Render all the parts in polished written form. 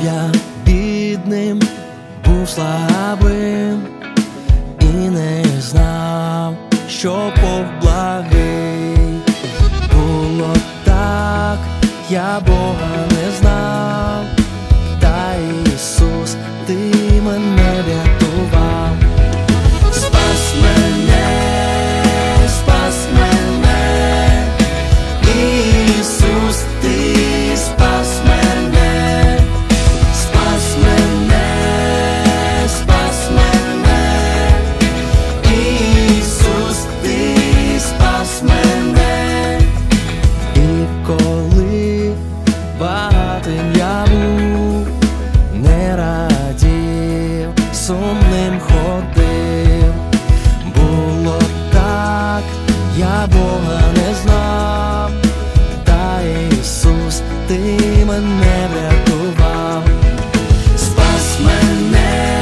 я бідним, був слабим і не знав, що Бог благий. Було так, я Бога не знав, та Ісус, Ти мене врятував. Спас мене, Ісус, Ти спас мене, спас мене, Ісус, Ти спас мене. І коли багатим я був, не радів, сумним ходив, було так, я Бога не знав, та Ісус, Ти мене врятував. Спас мене,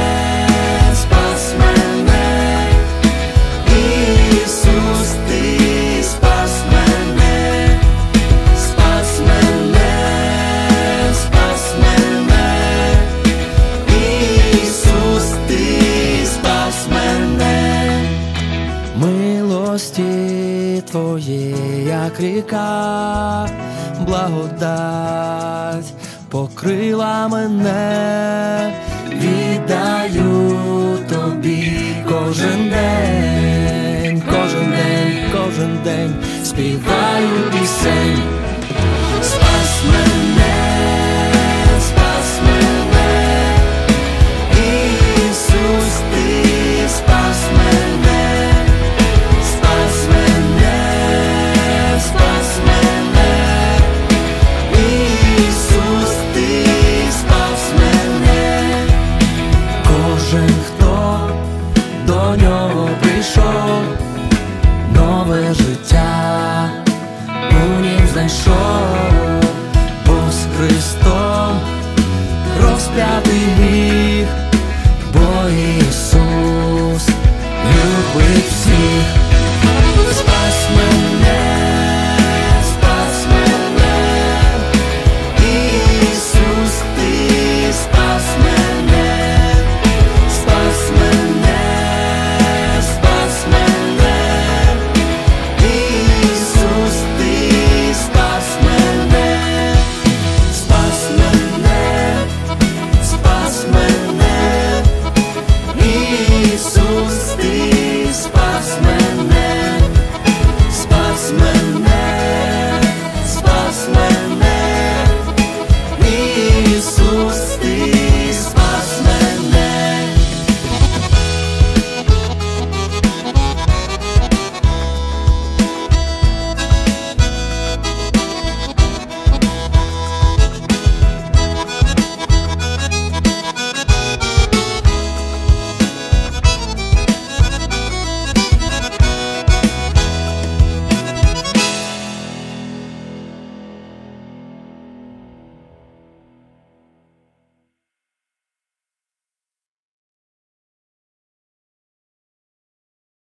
Ісус, Ти спас мене, спас мене, Ісус, Ти спас мене. Милості Твоєї, як ріка, благодать покрила мене. Віддаю Тобі кожен день, кожен день співаю пісень. Спас мене, Ісус, Ти спас мене, спас мене, Ісус, Ти спас мене. Кожен, хто до Нього прийшов, нове життя